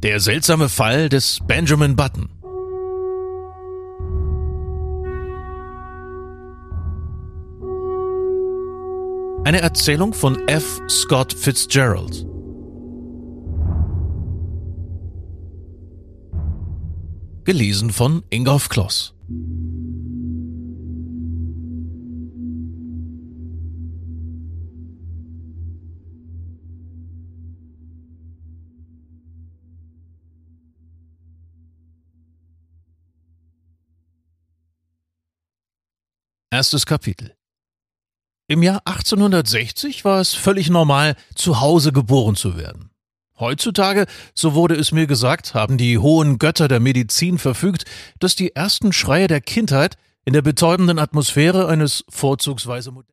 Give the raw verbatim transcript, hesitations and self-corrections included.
Der seltsame Fall des Benjamin Button. Eine Erzählung von F. Scott Fitzgerald. Gelesen von Ingolf Kloss. Erstes Kapitel. Im Jahr achtzehnhundertsechzig war es völlig normal, zu Hause geboren zu werden. Heutzutage, so wurde es mir gesagt, haben die hohen Götter der Medizin verfügt, dass die ersten Schreie der Kindheit in der betäubenden Atmosphäre eines vorzugsweise modernen